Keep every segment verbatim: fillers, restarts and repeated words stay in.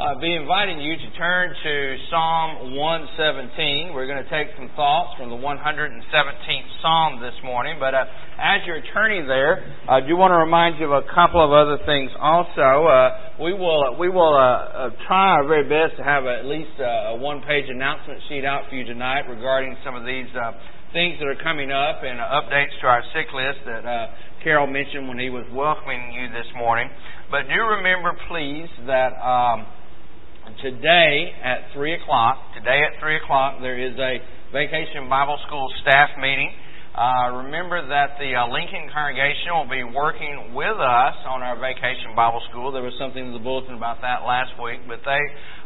uh, be inviting you to turn to Psalm one seventeen. We're going to take some thoughts from the one hundred seventeenth Psalm this morning. But uh, as you're turning there, I do want to remind you of a couple of other things also. Uh, we will we will uh, uh, try our very best to have at least uh, a one-page announcement sheet out for you tonight regarding some of these uh, things that are coming up and uh, updates to our sick list that uh, Carol mentioned when he was welcoming you this morning. But do remember, please, that um, today at three o'clock, today at three o'clock, there is a Vacation Bible School staff meeting. Uh, remember that the uh, Lincoln congregation will be working with us on our Vacation Bible School. There was something in the bulletin about that last week, but they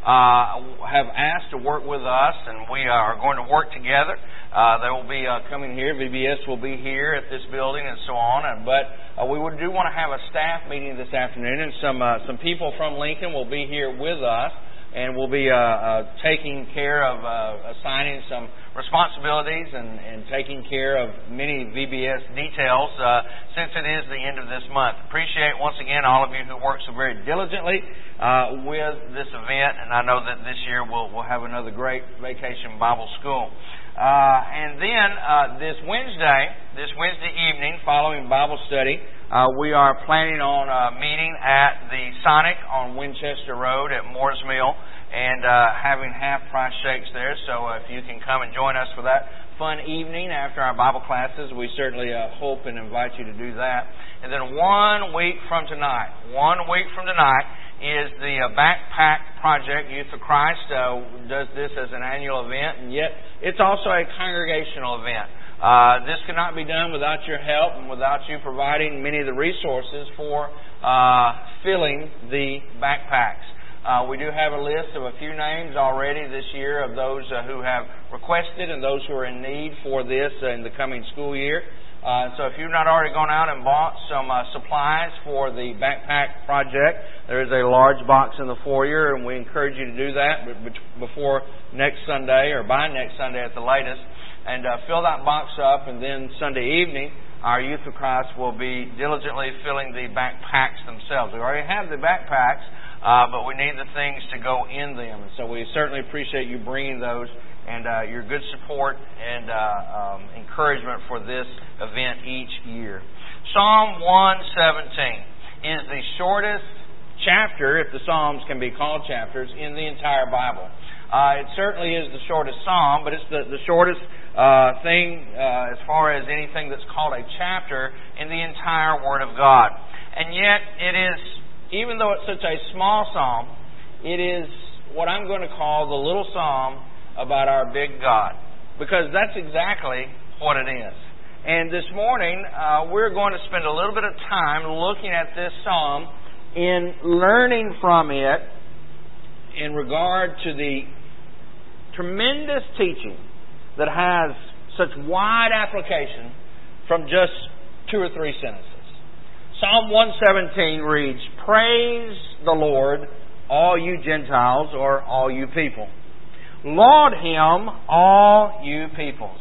uh, have asked to work with us, and we are going to work together. Uh, they will be uh, coming here. V B S will be here at this building and so on. And, but uh, we would, do want to have a staff meeting this afternoon, and some uh, some people from Lincoln will be here with us, and we'll be uh, uh, taking care of uh, assigning some responsibilities and, and taking care of many V B S details uh, since it is the end of this month. Appreciate once again all of you who work so very diligently uh, with this event, and I know that this year we'll, we'll have another great Vacation Bible School. Uh, and then uh, this Wednesday, this Wednesday evening, following Bible study, uh, we are planning on uh, meeting at the Sonic on Winchester Road at Moores Mill and uh, having half-price shakes there. So uh, if you can come and join us for that fun evening after our Bible classes, we certainly uh, hope and invite you to do that. And then one week from tonight, one week from tonight, is the uh, Backpack Project. Youth for Christ uh, does this as an annual event, and yet it's also a congregational event. Uh, this could not be done without your help and without you providing many of the resources for uh, filling the backpacks. Uh, we do have a list of a few names already this year of those uh, who have requested and those who are in need for this uh, in the coming school year. Uh, so if you've not already gone out and bought some uh, supplies for the Backpack Project, there is a large box in the foyer, and we encourage you to do that before next Sunday or by next Sunday at the latest. And uh, fill that box up, and then Sunday evening, our Youth for Christ will be diligently filling the backpacks themselves. We already have the backpacks, uh, but we need the things to go in them. And so we certainly appreciate you bringing those and uh, your good support and uh, um, encouragement for this event each year. Psalm one seventeen is the shortest chapter, if the Psalms can be called chapters, in the entire Bible. Uh, it certainly is the shortest Psalm, but it's the, the shortest uh, thing uh, as far as anything that's called a chapter in the entire Word of God. And yet it is, even though it's such a small Psalm, it is what I'm going to call the little Psalm about our big God, because that's exactly what it is. And this morning, uh, we're going to spend a little bit of time looking at this psalm in learning from it in regard to the tremendous teaching that has such wide application from just two or three sentences. Psalm one seventeen reads, "Praise the Lord, all you Gentiles," or all you people. "Laud Him, all you peoples,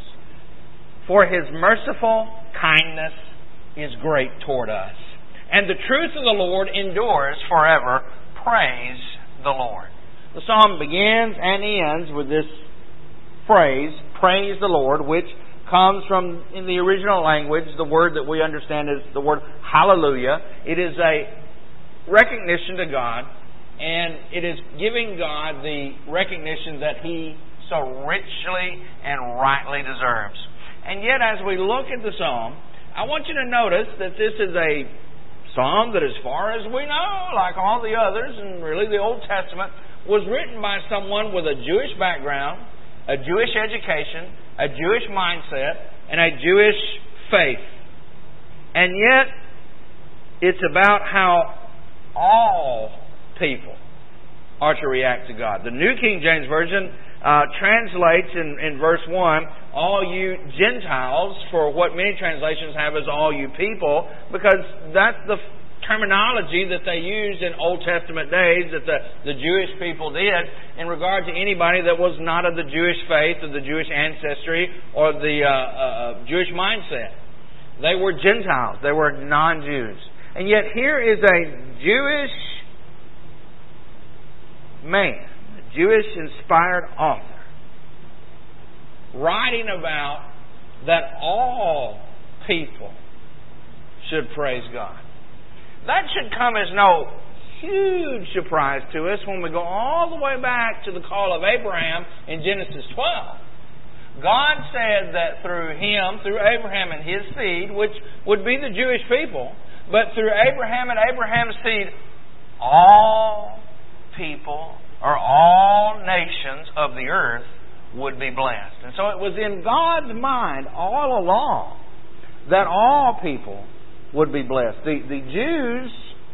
for His merciful kindness is great toward us, and the truth of the Lord endures forever. Praise the Lord." The psalm begins and ends with this phrase, "Praise the Lord," which comes from, in the original language, the word that we understand is the word hallelujah. It is a recognition to God, and it is giving God the recognition that He so richly and rightly deserves. And yet, as we look at the psalm, I want you to notice that this is a psalm that, as far as we know, like all the others, and really the Old Testament, was written by someone with a Jewish background, a Jewish education, a Jewish mindset, and a Jewish faith. And yet, it's about how all people are to react to God. The New King James Version uh, translates in, in verse one, "all you Gentiles," for what many translations have as "all you people," because that's the terminology that they used in Old Testament days, that the, the Jewish people did in regard to anybody that was not of the Jewish faith or the Jewish ancestry or the uh, uh, Jewish mindset. They were Gentiles. They were non-Jews. And yet here is a Jewish man, a Jewish inspired author, writing about that all people should praise God. That should come as no huge surprise to us when we go all the way back to the call of Abraham in Genesis twelve. God said that through him, through Abraham and his seed, which would be the Jewish people, but through Abraham and Abraham's seed, all people or all nations of the earth would be blessed. And so it was in God's mind all along that all people would be blessed. The, the Jews,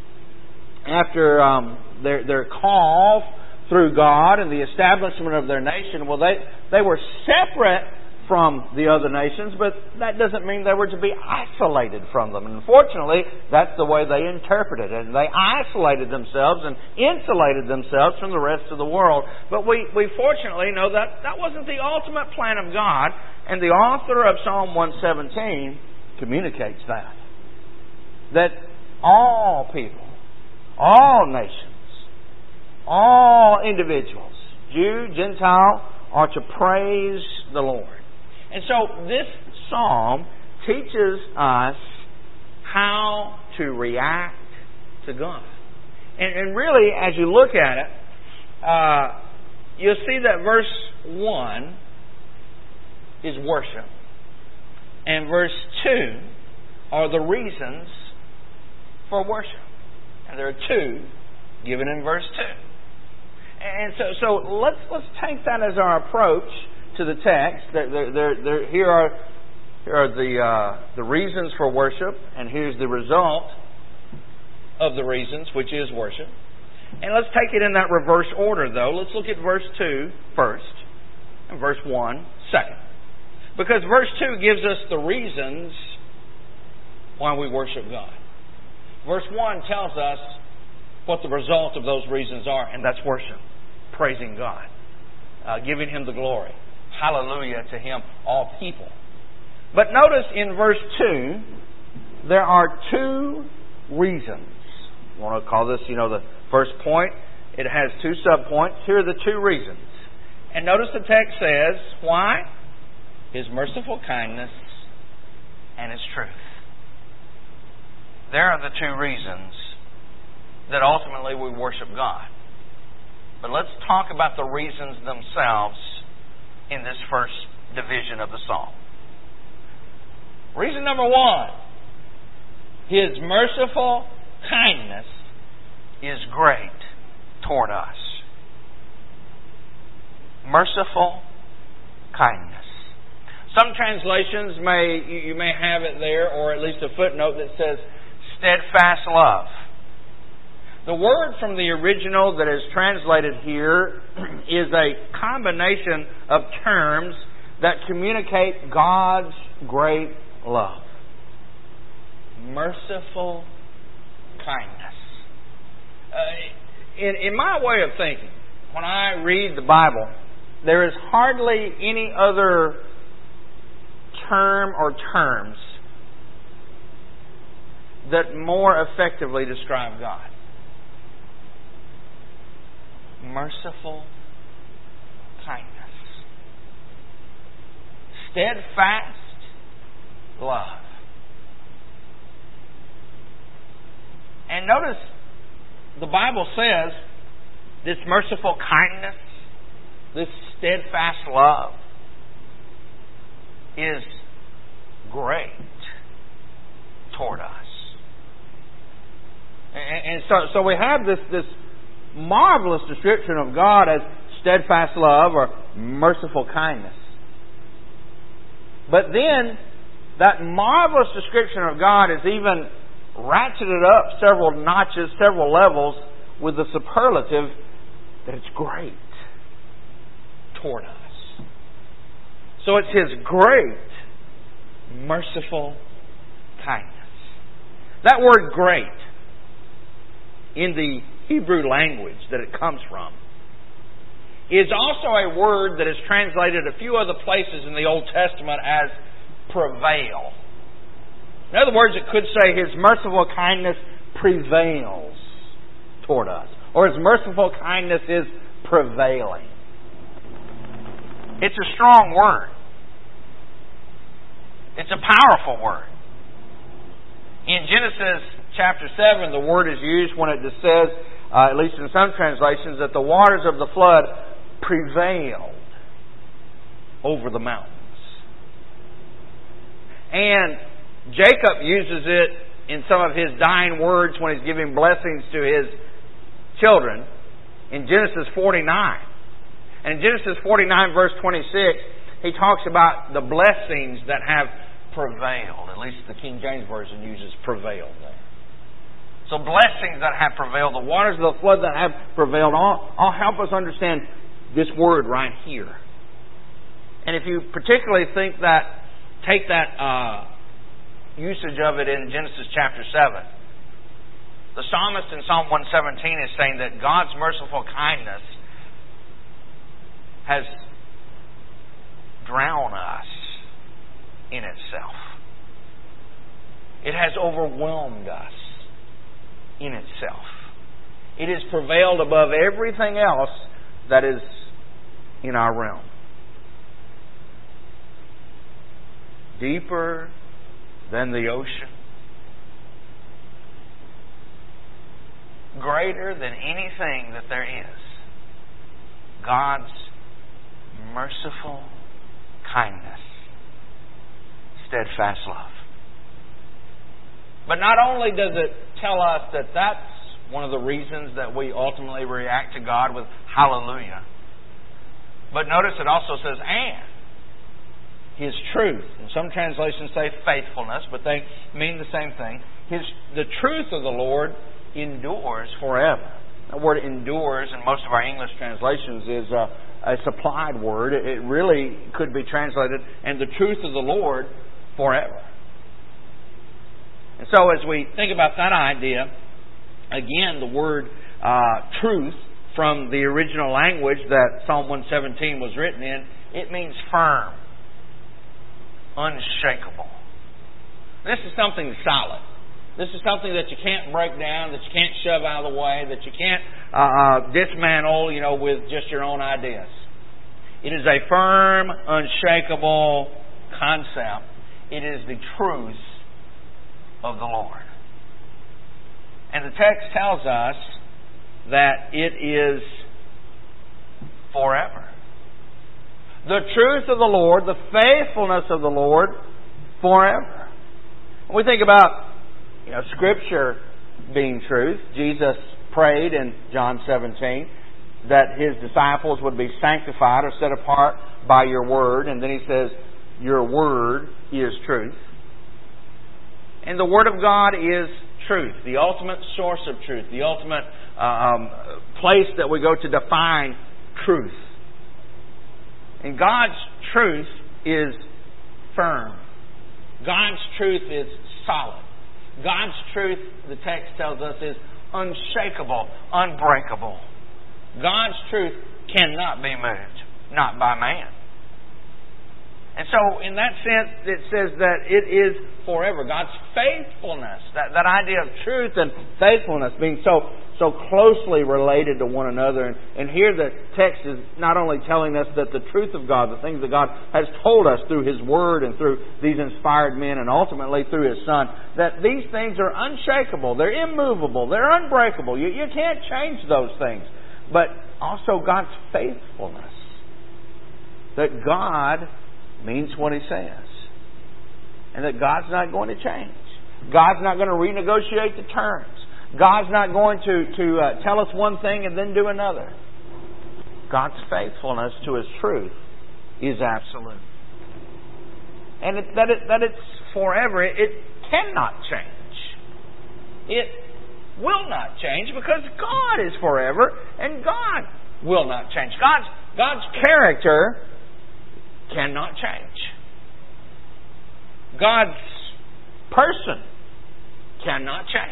after um, their, their call through God and the establishment of their nation, well, they, they were separate from the other nations, but that doesn't mean they were to be isolated from them. And unfortunately, that's the way they interpreted it. And they isolated themselves and insulated themselves from the rest of the world. But we, we fortunately know that that wasn't the ultimate plan of God. And the author of Psalm one seventeen communicates that. That all people, all nations, all individuals, Jew, Gentile, are to praise the Lord. And so this psalm teaches us how to react to God. And, and really, as you look at it, uh, you'll see that verse one is worship. And verse two are the reasons for worship. And there are two given in verse two. And so, so let's let's take that as our approach to the text. There, there, there, there, here are here are the uh, the reasons for worship, and here's the result of the reasons, which is worship. And let's take it in that reverse order, though. Let's look at verse two first, and verse one second, because verse two gives us the reasons why we worship God. Verse one tells us what the result of those reasons are, and that's worship. Praising God. Uh, giving Him the glory. Hallelujah to Him, all people. But notice in verse two, there are two reasons. I want to call this, you know, the first point. It has two subpoints. Here are the two reasons. And notice the text says, why? His merciful kindness and His truth. There are the two reasons that ultimately we worship God. But let's talk about the reasons themselves in this first division of the psalm. Reason number one, His merciful kindness is great toward us. Merciful kindness. Some translations may, you may have it there, or at least a footnote that says steadfast love. The word from the original that is translated here is a combination of terms that communicate God's great love. Merciful kindness. Uh, in, in my way of thinking, when I read the Bible, there is hardly any other term or terms that more effectively describe God. Merciful kindness. Steadfast love. And notice the Bible says this merciful kindness, this steadfast love is great toward us. And, and so, so we have this, this marvelous description of God as steadfast love or merciful kindness. But then that marvelous description of God is even ratcheted up several notches, several levels with the superlative that it's great toward us. So it's His great, merciful kindness. That word great in the Hebrew language that it comes from is also a word that is translated a few other places in the Old Testament as prevail. In other words, it could say His merciful kindness prevails toward us. or His merciful kindness is prevailing. It's a strong word. It's a powerful word. In Genesis chapter seven, the word is used when it just says, uh, at least in some translations, that the waters of the flood prevailed over the mountains. And Jacob uses it in some of his dying words when he's giving blessings to his children in Genesis forty-nine. And in Genesis forty-nine verse twenty-six, he talks about the blessings that have prevailed. At least the King James Version uses prevailed there. So blessings that have prevailed, the waters of the flood that have prevailed, all, all help us understand this word right here. And if you particularly think that, take that uh, usage of it in Genesis chapter seven, the psalmist in Psalm one seventeen is saying that God's merciful kindness has drowned us in itself. It has overwhelmed us in itself. It has prevailed above everything else that is in our realm. Deeper than the ocean. Greater than anything that there is. God's merciful kindness. Steadfast love. But not only does it tell us that that's one of the reasons that we ultimately react to God with hallelujah, but notice it also says and. His truth. And some translations say faithfulness, but they mean the same thing. His the truth of the Lord endures forever. The word endures in most of our English translations is a, a supplied word. It really could be translated, and the truth of the Lord forever. And so as we think about that idea, again, the word uh, truth from the original language that Psalm one seventeen was written in, it means firm, unshakable. This is something solid. This is something that you can't break down, that you can't shove out of the way, that you can't uh, uh, dismantle, you know, with just your own ideas. It is a firm, unshakable concept. It is the truth of the Lord. And the text tells us that it is forever. The truth of the Lord, the faithfulness of the Lord, forever. When we think about, you know, Scripture being truth, Jesus prayed in John seventeen that His disciples would be sanctified or set apart by Your Word. And then He says, Your Word is truth. And the Word of God is truth, the ultimate source of truth, the ultimate um, place that we go to define truth. And God's truth is firm. God's truth is solid. God's truth, the text tells us, is unshakable, unbreakable. God's truth cannot be moved, not by man. And so, in that sense, it says that it is forever. God's faithfulness, that, that idea of truth and faithfulness being so so closely related to one another. And, and here the text is not only telling us that the truth of God, the things that God has told us through His Word and through these inspired men and ultimately through His Son, that these things are unshakable, they're immovable, they're unbreakable. You, you can't change those things. But also God's faithfulness. That God means what He says. And that God's not going to change. God's not going to renegotiate the terms. God's not going to, to uh, tell us one thing and then do another. God's faithfulness to His truth is absolute. And it, that, it, that it's forever. It, it cannot change. It will not change because God is forever and God will not change. God's, God's character cannot change. God's person cannot change.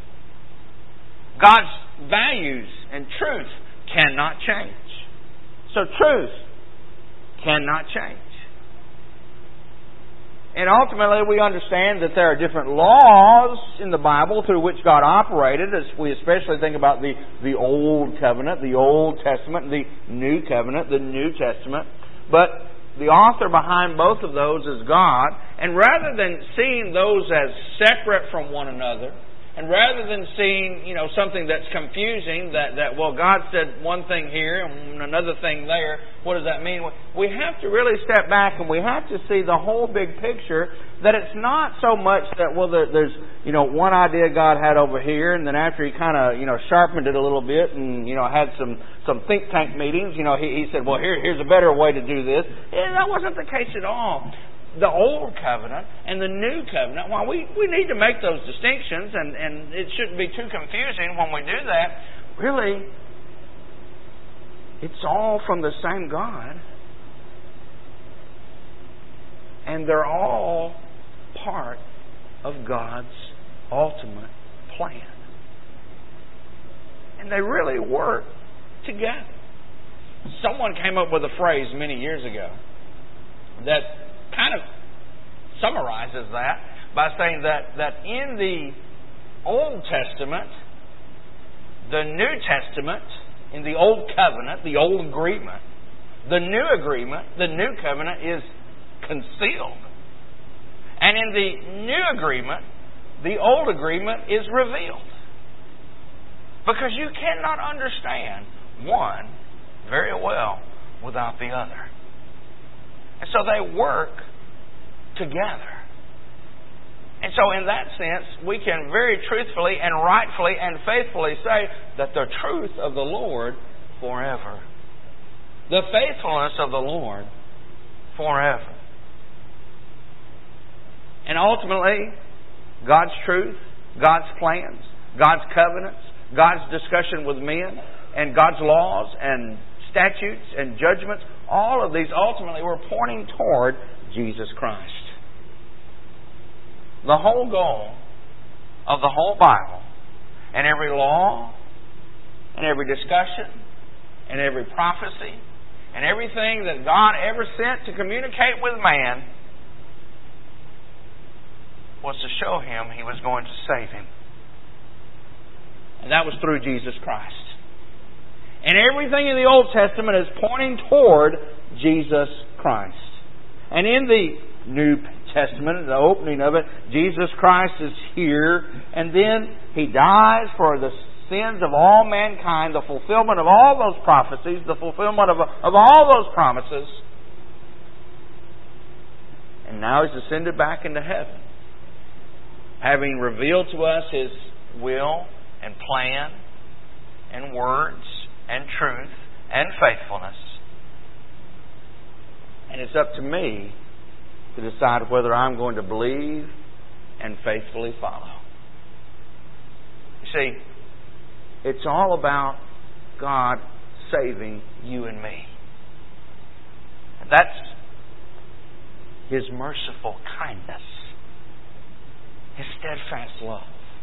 God's values and truth cannot change. So truth cannot change. And ultimately we understand that there are different laws in the Bible through which God operated, as we especially think about the, the Old Covenant, the Old Testament, the New Covenant, the New Testament. But the author behind both of those is God. And rather than seeing those as separate from one another, and rather than seeing, you know, something that's confusing, that, that, well, God said one thing here and another thing there, what does that mean? We have to really step back and we have to see the whole big picture, that it's not so much that, well, there, there's, you know, one idea God had over here, and then after he kind of, you know, sharpened it a little bit and, you know, had some, some think tank meetings, you know, he, he said, well, here, here's a better way to do this. And that wasn't the case at all. The Old Covenant and the New Covenant, well, we, we need to make those distinctions, and, and it shouldn't be too confusing when we do that. Really, it's all from the same God. And they're all part of God's ultimate plan. And they really work together. Someone came up with a phrase many years ago that kind of summarizes that by saying that, that in the Old Testament, the New Testament, in the Old Covenant, the Old Agreement, the New Agreement, the New Covenant is concealed. And in the New Agreement, the Old Agreement is revealed. Because you cannot understand one very well without the other. And so they work together. And so in that sense, we can very truthfully and rightfully and faithfully say that the truth of the Lord forever. The faithfulness of the Lord forever. And ultimately, God's truth, God's plans, God's covenants, God's discussion with men, and God's laws and statutes and judgments, all of these ultimately were pointing toward Jesus Christ. The whole goal of the whole Bible, and every law, and every discussion, and every prophecy, and everything that God ever sent to communicate with man was to show him He was going to save him. And that was through Jesus Christ. And everything in the Old Testament is pointing toward Jesus Christ. And in the New Testament, the opening of it, Jesus Christ is here, and then He dies for the sins of all mankind, the fulfillment of all those prophecies, the fulfillment of, of all those promises. And now He's ascended back into heaven, having revealed to us His will and plan and words and truth and faithfulness. And it's up to me to decide whether I'm going to believe and faithfully follow. You see, it's all about God saving you and me. And that's His merciful kindness, His steadfast love,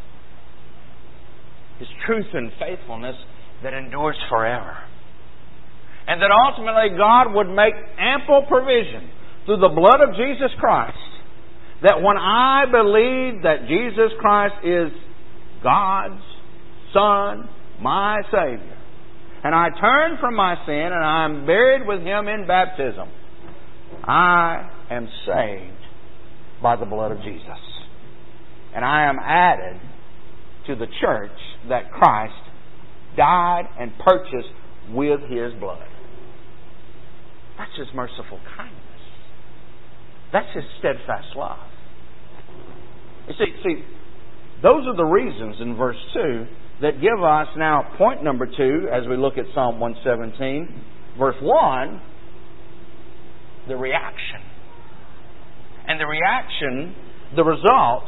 His truth and faithfulness that endures forever. And that ultimately God would make ample provision through the blood of Jesus Christ, that when I believe that Jesus Christ is God's Son, my Savior, and I turn from my sin and I am buried with Him in baptism, I am saved by the blood of Jesus. And I am added to the church that Christ died and purchased with His blood. That's His merciful kindness. That's His steadfast love. You see, see, those are the reasons in verse two that give us now point number two as we look at Psalm one seventeen. Verse one, the reaction. And the reaction, the result,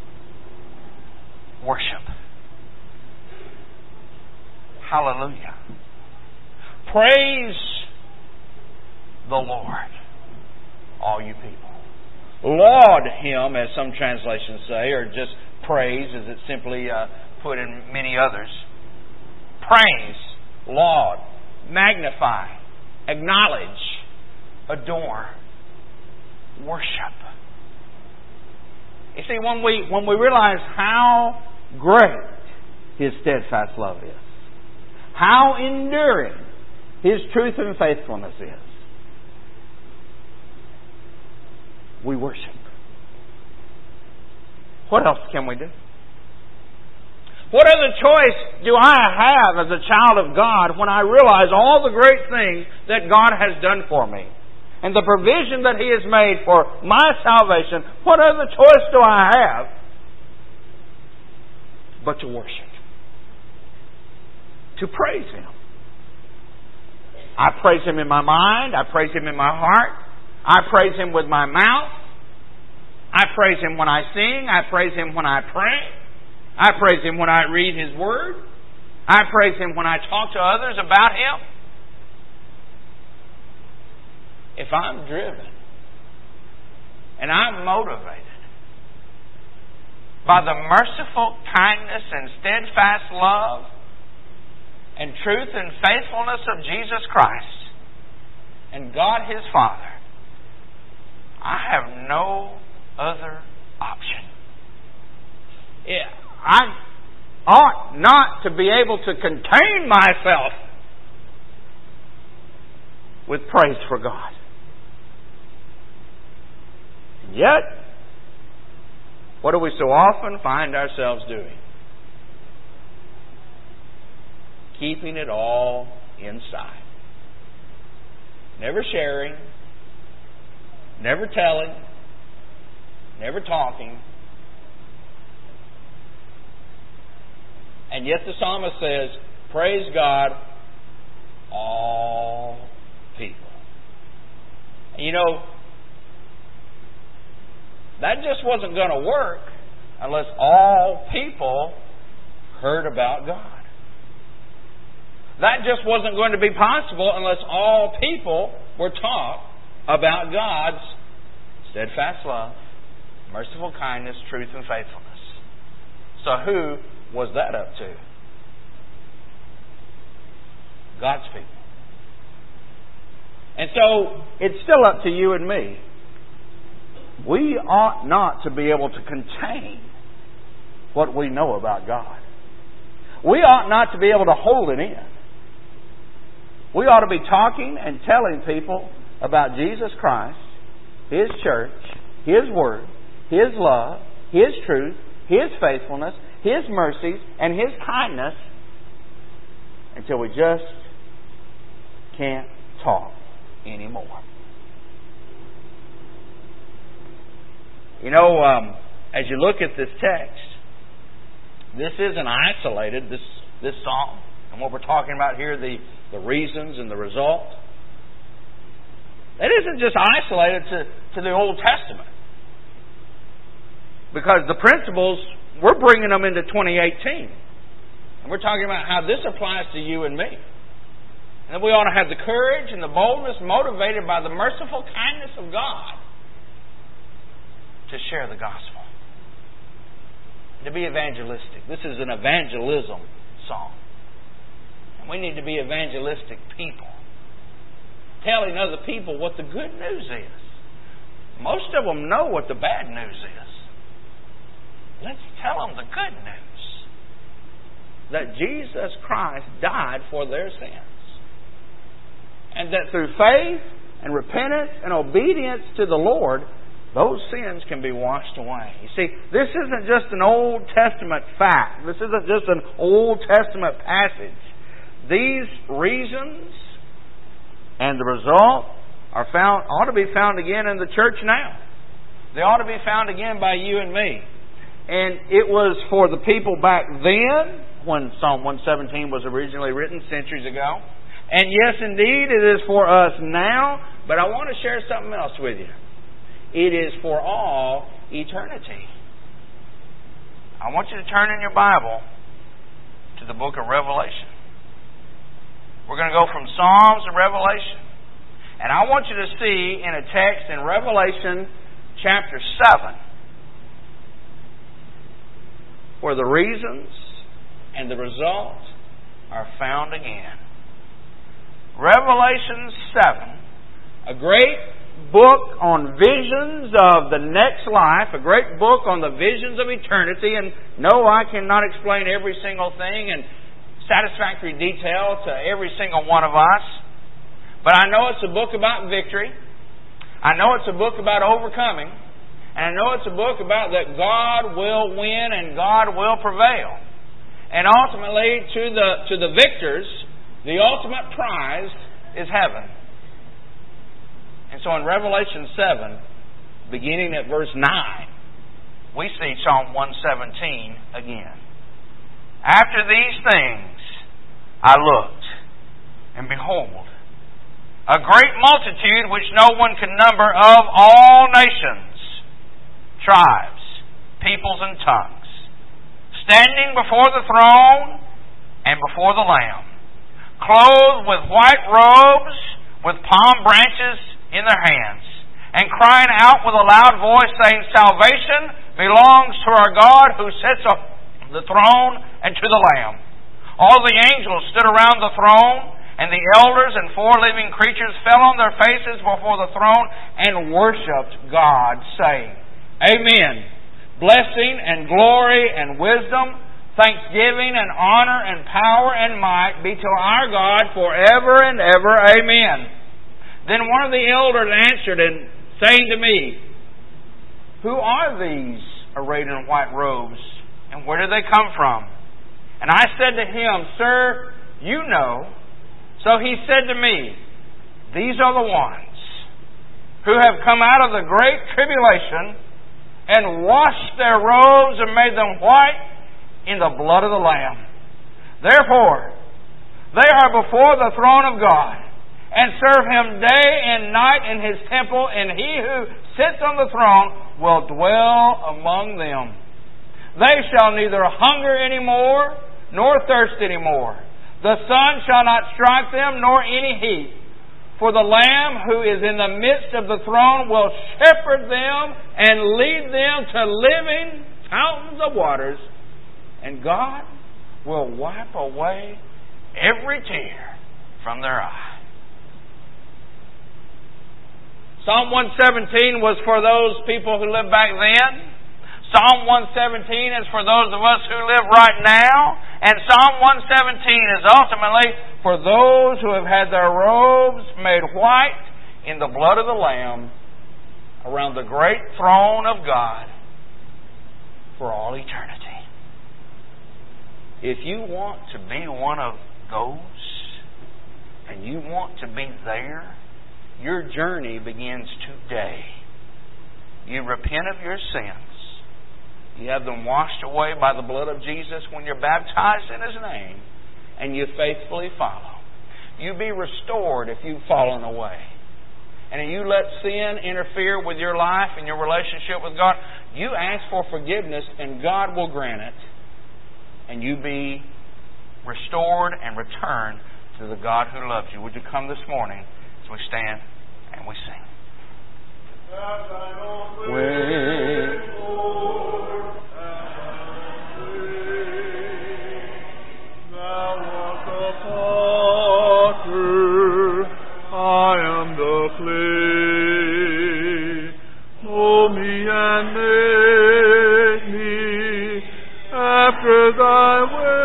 worship. Hallelujah. Praise the Lord, all you people. Laud Him, as some translations say, or just praise, as it's simply uh, put in many others. Praise, laud, magnify, acknowledge, adore, worship. You see, when we when we realize how great His steadfast love is, how enduring His truth and faithfulness is, we worship. What else can we do? What other choice do I have as a child of God when I realize all the great things that God has done for me and the provision that He has made for my salvation? What other choice do I have but to worship, to praise Him? I praise Him in my mind. I praise Him in my heart. I praise Him with my mouth. I praise Him when I sing. I praise Him when I pray. I praise Him when I read His Word. I praise Him when I talk to others about Him. If I'm driven and I'm motivated by the merciful kindness and steadfast love and truth and faithfulness of Jesus Christ and God His Father, I have no other option. Yeah, I ought not to be able to contain myself with praise for God. And yet, what do we so often find ourselves doing? Keeping it all inside. Never sharing, never telling, never talking. And yet the psalmist says, praise God, all people. And you know, that just wasn't going to work unless all people heard about God. That just wasn't going to be possible unless all people were taught about God's steadfast love, merciful kindness, truth, and faithfulness. So who was that up to? God's people. And so it's still up to you and me. We ought not to be able to contain what we know about God. We ought not to be able to hold it in. We ought to be talking and telling people about Jesus Christ, His church, His Word, His love, His truth, His faithfulness, His mercies, and His kindness until we just can't talk anymore. You know, um, as you look at this text, this isn't isolated, this this psalm, and what we're talking about here, the, the reasons and the result. It isn't just isolated to, to the Old Testament. Because the principles, we're bringing them into twenty eighteen. And we're talking about how this applies to you and me. And that we ought to have the courage and the boldness motivated by the merciful kindness of God to share the gospel. To be evangelistic. This is an evangelism song. And we need to be evangelistic people. Telling other people what the good news is. Most of them know what the bad news is. Let's tell them the good news. That Jesus Christ died for their sins. And that through faith and repentance and obedience to the Lord, those sins can be washed away. You see, this isn't just an Old Testament fact. This isn't just an Old Testament passage. These reasons and the result are found, ought to be found again in the church now. They ought to be found again by you and me. And it was for the people back then, when Psalm one seventeen was originally written centuries ago. And yes, indeed, it is for us now. But I want to share something else with you. It is for all eternity. I want you to turn in your Bible to the book of Revelation. We're going to go from Psalms to Revelation. And I want you to see in a text in Revelation chapter seven where the reasons and the result are found again. Revelation seven, a great book on visions of the next life, a great book on the visions of eternity. And no, I cannot explain every single thing in satisfactory detail to every single one of us. But I know it's a book about victory. I know it's a book about overcoming. And I know it's a book about that God will win and God will prevail. And ultimately, to the to the victors, the ultimate prize is heaven. And so in Revelation seven, beginning at verse nine, we see Psalm one seventeen again. After these things I looked, and behold, a great multitude which no one can number, of all nations, tribes, peoples, and tongues, standing before the throne and before the Lamb, clothed with white robes, with palm branches in their hands, and crying out with a loud voice, saying, Salvation belongs to our God who sits on the throne and to the Lamb. All the angels stood around the throne, and the elders and four living creatures fell on their faces before the throne and worshipped God, saying, Amen. Blessing and glory and wisdom, thanksgiving and honor and power and might be to our God forever and ever. Amen. Then one of the elders answered and saying to me, Who are these arrayed in white robes, and where do they come from? And I said to him, Sir, you know. So he said to me, These are the ones who have come out of the great tribulation and washed their robes and made them white in the blood of the Lamb. Therefore, they are before the throne of God, and serve Him day and night in His temple, and He who sits on the throne will dwell among them. They shall neither hunger any more, nor thirst any more. The sun shall not strike them, nor any heat. For the Lamb who is in the midst of the throne will shepherd them and lead them to living fountains of waters, and God will wipe away every tear from their eye. Psalm one seventeen was for those people who lived back then. Psalm one seventeen is for those of us who live right now. And Psalm one seventeen is ultimately for those who have had their robes made white in the blood of the Lamb around the great throne of God for all eternity. If you want to be one of those, and you want to be there, your journey begins today. You repent of your sins. You have them washed away by the blood of Jesus when you're baptized in His name, and you faithfully follow. You be restored if you've fallen away. And if you let sin interfere with your life and your relationship with God, you ask for forgiveness and God will grant it. And you be restored and return to the God who loves you. Would you come this morning as we stand and we sing? When I am the clay, mold me and make me after Thy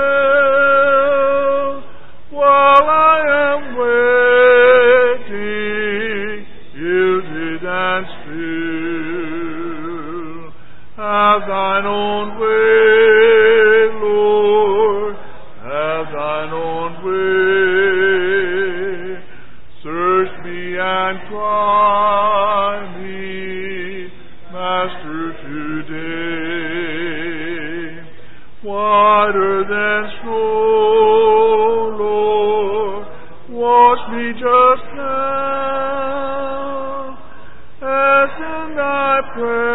will, while I am waiting, yielded and still. Have Thine own way, Lord, have Thine own way. And try me, Master, today. Whiter than snow, Lord, wash me just now, as in Thy presence